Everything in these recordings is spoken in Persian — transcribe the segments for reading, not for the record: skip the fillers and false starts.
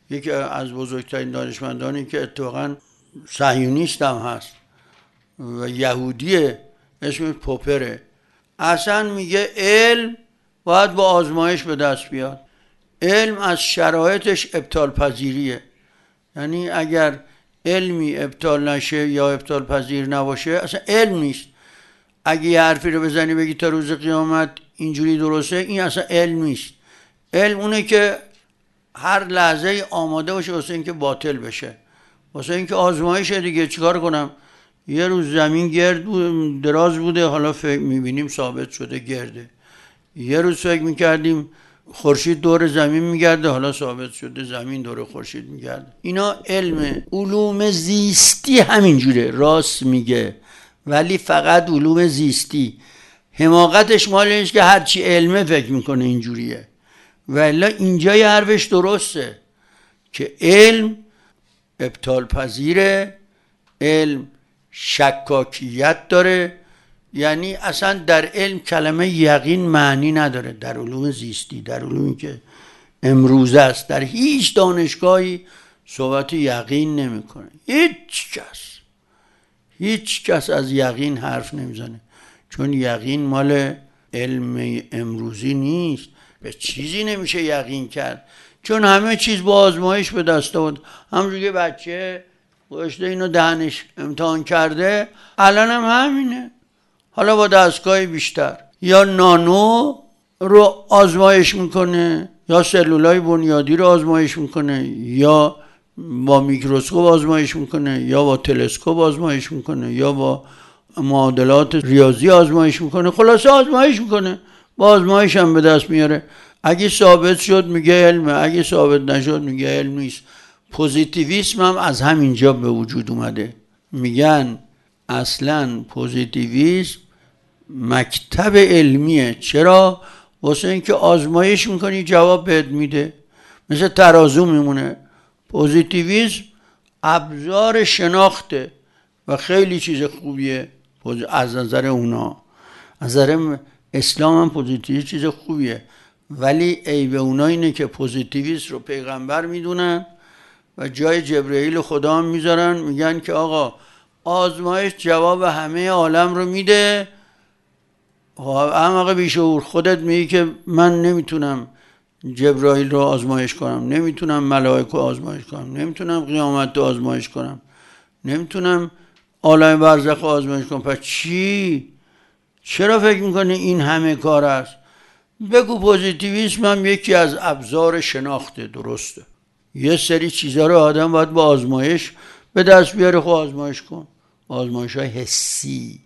یکی از بزرگترین دانشمندانی که اتفاقا صهیونیست هم هست و یهودیه، اسمش پوپره، اصلا میگه علم باید با آزمایش به دست بیاد. علم از شرایطش ابطال پذیریه. یعنی اگر علمی ابطال نشه یا ابطال پذیر نباشه اصلا علم نیست. اگه یه حرفی رو بزنی بگی تا روز قیامت اینجوری درسته، این اصلا علم نیست. علم اونه که هر لحظه آماده باشه واسه اینکه باطل بشه، واسه اینکه آزمایشه دیگه. چیکار کنم؟ یه روز زمین گرد بود، دراز بوده، حالا فکر میبینیم ثابت شده گرده. یه روز فکر میکردیم خورشید دور زمین میگرده، حالا ثابت شده زمین دور خورشید میگرده. اینا علم. علوم زیستی همینجوره، راست میگه، ولی فقط علوم زیستی. حماقتش مال اینه که هرچی علمه فکر میکنه اینجوریه، ولی اینجا یه حرفش درسته که علم ابطال پذیره، علم شکاکیت داره. یعنی اصلا در علم کلمه یقین معنی نداره. در علوم زیستی، در علومی که امروزه است، در هیچ دانشگاهی صحبت یقین نمیکنه. هیچ کس از یقین حرف نمیزنه، چون یقین مال علم امروزی نیست. به چیزی نمیشه یقین کرد، چون همه چیز با آزمایش به دست آورد. همونجوری که بچه گوشته اینو دهنش امتحان کرده، الان هم همینه، حالا با دستگاه بیشتر. یا نانو رو آزمایش میکنه، یا سلولای بنیادی رو آزمایش میکنه، یا با میکروسکوپ آزمایش میکنه، یا با تلسکوپ آزمایش میکنه، یا با معادلات ریاضی آزمایش میکنه. خلاصه آزمایش میکنه، با آزمایش هم به دست میاره. اگه ثابت شد میگه علمه، اگه ثابت نشد میگه علم نیست. پوزیتیویسم هم از همینجا به وجود اومده. میگن اصلا پوزیتیویسم مکتب علمیه. چرا؟ واسه اینکه آزمایش میکنی جواب بهت میده، مثل ترازو میمونه. پوزیتیویسم ابزار شناخته و خیلی چیز خوبیه از نظر اونا. از نظر اسلام هم پوزیتیویسم چیز خوبیه، ولی عیب اونا اینه که پوزیتیویسم رو پیغمبر میدونن و جای جبرئیل خدا هم میذارن. میگن که آقا آزمایش جواب همه عالم رو میده. احمق بیشعور، خودت میگی که من نمیتونم جبرائیل رو آزمایش کنم، نمیتونم ملائکه رو آزمایش کنم، نمیتونم قیامت رو آزمایش کنم، نمیتونم عالم برزخ رو آزمایش کنم. پس چی؟ چرا فکر میکنی این همه کار است؟ بگو پوزیتیویسم هم یکی از ابزار شناخته. درسته، یه سری چیزها رو آدم باید با آزمایش به دست بیاره. خب آزمایش کن. آزمایش های حسی.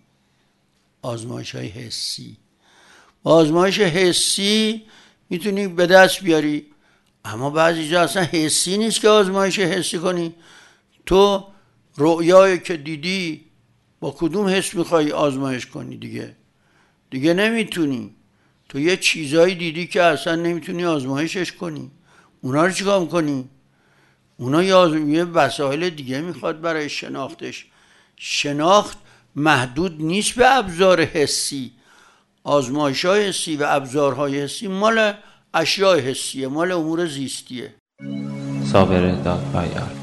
آزمایش حسی میتونی به دست بیاری، اما بعضی جا اصلا حسی نیست که آزمایش حسی کنی. تو رؤیایی که دیدی با کدوم حس میخوای آزمایش کنی؟ دیگه نمیتونی. تو یه چیزایی دیدی که اصلا نمیتونی آزمایشش کنی. اونا رو چیکار میکنی؟ اونا یه وسایل دیگه میخواد برای شناختش. شناخت محدود نیست به ابزار حسی. آزمایش‌های حسی و ابزارهای حسی مال اشیاء حسیه، مال امور زیستیه. صابر دادپایار.